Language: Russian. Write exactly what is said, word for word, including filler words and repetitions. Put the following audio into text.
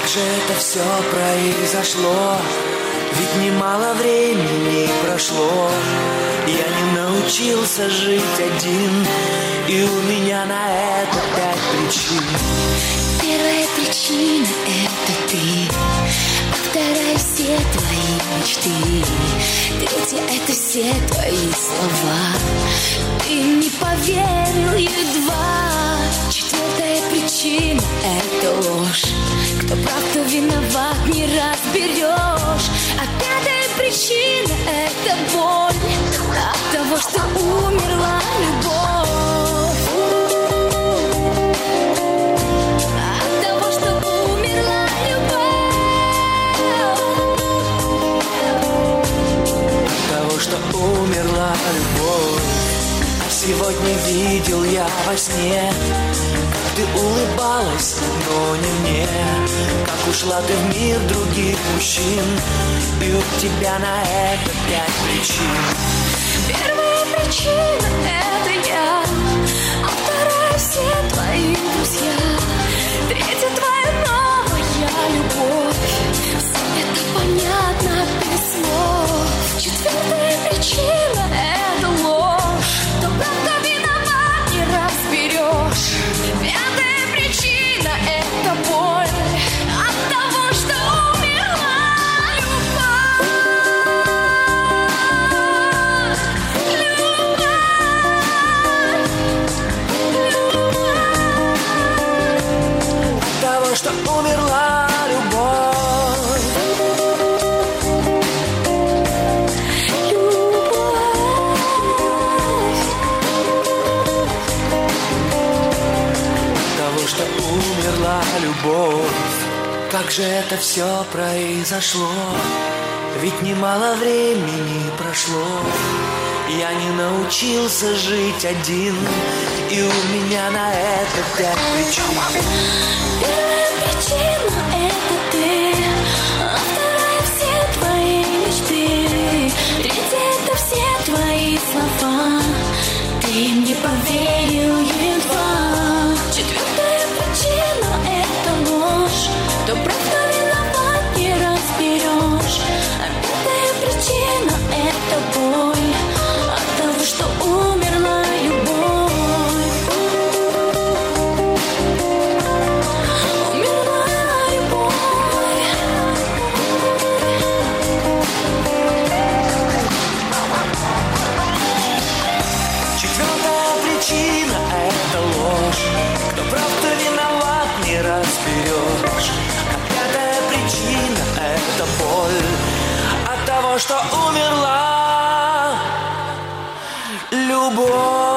же это все произошло? Ведь немало времени прошло. Я не научился жить один, и у меня на это пять причин. Первая причина — это ты, а вторая — все твои мечты. Третья — это все твои слова, ты не поверил едва. Четвертая причина — это ложь, кто прав, кто виноват, не разберешь. А пятая причина — это боль от того, что умерла любовь. От того, что умерла любовь. От того, что умерла любовь. А сегодня видел я во сне, как ты улыбалась, но не мне. Как ушла ты в мир других мужчин, и у тебя на это пять причин. Первая причина — это я, а вторая — все твои друзья. Третья — твоя новая любовь, это понятно без слов. Четвертая причина — это ложь, кто прав, кто виноват, не разберешь. Пятая причина — это боль от того, что умерла любовь. Любовь, любовь. От того, что умерла любовь. Что умерла любовь. Как же это все произошло? Ведь немало времени прошло. Я не научился жить один, и у меня на это пять причин. Первая причина — это ты, а вторая — все твои мечты. Третья — это все твои слова, ты мне поверил едва. Четвертая причина — это ложь, кто прав, кто виноват, не разберешь. А пятая причина — это боль от того, что умерла любовь. Умерла любовь. Четвертая причина — это ложь, кто прав, кто виноват, не разберешь. А пятая причина — это боль от того, что умерла любовь.